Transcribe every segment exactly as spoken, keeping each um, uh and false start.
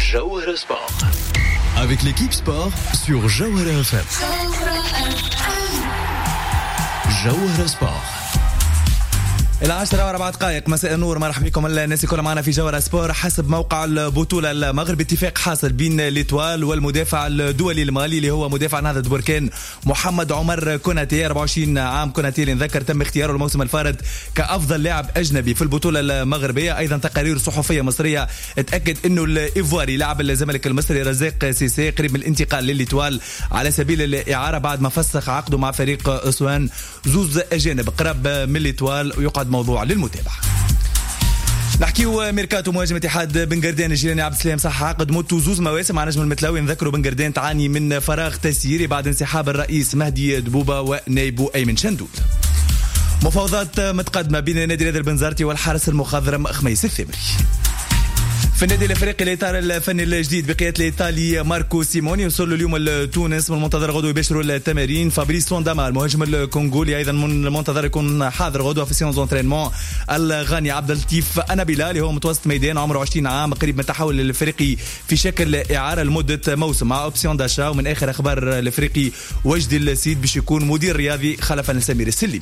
Jawahara Sport. Avec l'équipe sport sur Jawahara F M. Jawahara Sport. العاشرة وأربع دقائق مساء النور. مرحبا بكم الناس كلها معنا في جوهرة سبور. حسب موقع البطولة المغرب اتفاق حاصل بين ليتوال والمدافع الدولي المالي اللي هو مدافع نهضة بركان محمد عمر كوناتي أربعة وعشرين عام. كوناتي اللي نذكر تم اختياره الموسم الفارط كأفضل لاعب أجنبي في البطولة المغربية. أيضا تقارير صحفية مصرية اتأكد أنه الإيفواري لاعب الزمالك المصري رزاق سيسي قريب من الانتقال لليتوال على سبيل الإعارة بعد ما فسخ عقده مع فريق أسوان. زوز أجانب قرب من ليتوال ويقعد موضوع للمتابعة. نحكيو ميركاتو مهاجم اتحاد بن قردان الجيراني عبد السلام صح عقد موتو زوز مواسم مع نجم المتلاوي. نذكروا بن قردان تعاني من فراغ تسييري بعد انسحاب الرئيس مهدي دبوبة ونائبه أيمن شندول. مفاوضات متقدمة بين نادي نادر بنزرتي والحارس المخضرم خميس الثمري. في النادي الافريقي الاطار الفني الجديد بقياده الايطالي ماركو سيموني وصلوا اليوم لتونس. من المنتظر غدوه يباشروا التمارين. فابريس سونداما المهاجم الكونغولي ايضا من المنتظر يكون حاضر غدوه في سيونس دونترينمون. الغاني عبد اللطيف انابيلا اللي هو متوسط ميدان عمره عشرين عام قريب من التحول للافريقي في شكل اعاره لمده موسم مع اوبسيون داشا. ومن اخر اخبار الافريقي وجدي السيد باش يكون مدير رياضي خلفا لسمير السليمي.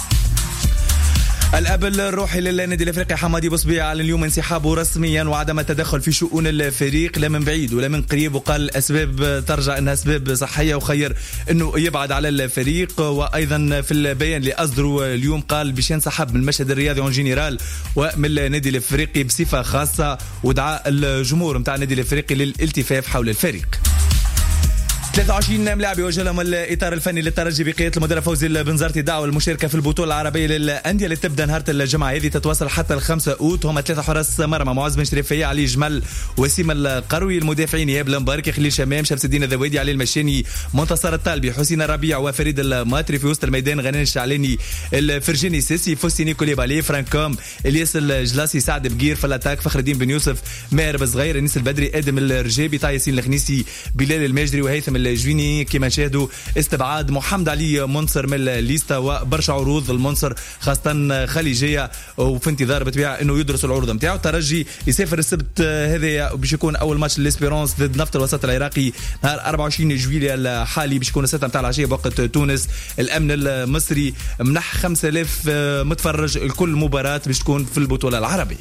الأب الروحي للنادي الافريقي حمادي بوصبيع على اليوم انسحابه رسميا وعدم التدخل في شؤون الفريق لا من بعيد ولا من قريب. وقال الاسباب ترجع انها اسباب صحيه وخير انه يبعد على الفريق. وايضا في البيان اللي اصدروا اليوم قال باش ينسحب من المشهد الرياضي اون جينيرال ومن النادي الافريقي بصفه خاصه. ودعا الجمهور نتاع النادي الافريقي للالتفاف حول الفريق. ثلاثة وعشرين ملاعب يوجه لهم الاطار الفني للترجي بقياده المدرب فوزي البنزرتي دعوه المشاركه في البطوله العربيه للانديه اللي تبدا نهار الجمعه هذه تتواصل حتى الخمسة اوت. هم ثلاثه حراس مرمى معز بن شريفيه علي جمل وسيم القروي. المدافعين ايهاب المبارك خليل شمام شمس الدين الذوادي علي المشاني منتصر الطالبي حسين الربيع وفريد الماتري. في وسط الميدان غنان الشعلاني الفرجيني سيسي فوسيني كوليبالي فرانكوم الياس الجلاسي سعد بقير في الاتاك فخر الدين بن يوسف ماهر بصغير انيس البدري ادم الرجابي طايسين الخنيسي بلال الماجري وهيثم الجويني. كما شاهدوا استبعاد محمد علي منصر من الليستا وبرشا عروض المنصر خاصة خليجية وفي انتظار بطبيعة انه يدرس العروض نتاعو. الترجي يسافر السبت هذا باش يكون اول ماتش للإسبيرونس ضد نفط الوسط العراقي نهار أربعة وعشرين جويلية الحالي باش يكون الستة نتاع العشية بوقت تونس. الامن المصري منح خمسة آلاف متفرج الكل مباراة باش تكون في البطولة العربية.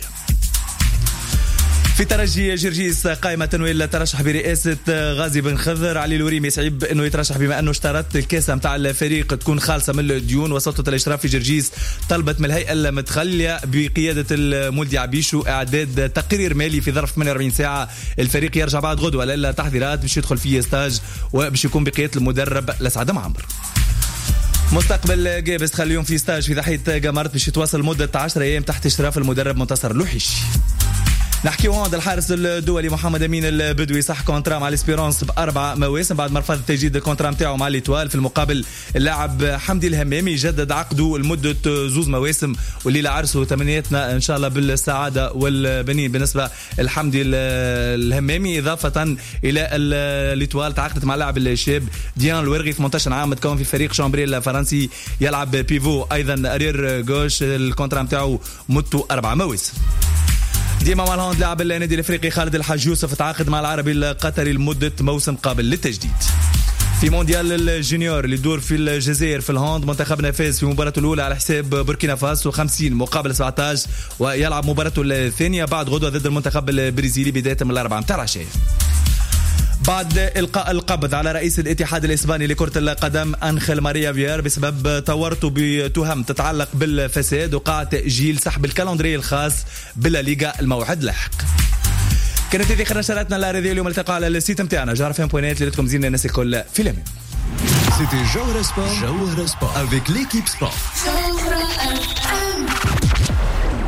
في ترجي جرجيس قائمة تنويل الترشح برئاسة غازي بن خضر. علي الوريمي صعيب انه يترشح بما انه اشترط الكاسة متاع الفريق تكون خالصة من الديون. وسلطة الاشراف في جرجيس طلبت من الهيئة المتخلية بقيادة المولدي عبيشو اعداد تقرير مالي في ظرف ثمانية وأربعين ساعة. الفريق يرجع بعد غدوة للتحضيرات باش يدخل فيه ستاج وباش يكون بقيادة المدرب لسعد معمر. مستقبل جابس تخلي اليوم في ستاج في ضاحية قمرت باش يتواصل مدة عشرة ايام تحت اشراف المدرب منتصر اللوحيشي. نحكي عند الحارس الدولي محمد امين البدوي صح كونترا مع الاسبيرونس باربع مواسم بعد ما رفض تجديد الكونترا نتاعو مع ليتوال. في المقابل اللاعب حمدي الهمامي جدد عقده لمده زوز مواسم والليله عرسه تمنياتنا ان شاء الله بالسعاده والبنين بالنسبه لحمدي الهمامي. اضافه الى ليتوال تعاقدت مع لاعب الشاب ديان الورغي ثمانية عشر عام متكون في فريق شامبري الفرنسي يلعب بيفو ايضا ارير جوش. الكونترا نتاعو مدته اربع مواسم. ديما مع الهاند لاعب النادي الافريقي خالد الحاج يوسف تعاقد مع العربي القطري لمده موسم قابل للتجديد. في مونديال الجونيور اللي يدور في الجزائر في الهاند منتخبنا فاز في مباراته الاولى على حساب بوركينا فاسو خمسين مقابل سبعة عشر ويلعب مباراته الثانيه بعد غدوه ضد المنتخب البرازيلي بدايه من الاربعه متاع العشاء. بعد إلقاء القبض على رئيس الاتحاد الإسباني لكرة القدم أنخيل ماريا فيار بسبب تورطه بتهم تتعلق بالفساد وقع تأجيل سحب الكالندري الخاص بالليغا الموعد لاحق. كانت هذه خلال نشراتنا الرياضية اليوم. التقاء على السيت متاعنا جوهرة فام بوينات اللي لكم زيننا الناس الكل في الأمان. C'était Jawahara Sport, Jawahara Sport avec l'équipe sport.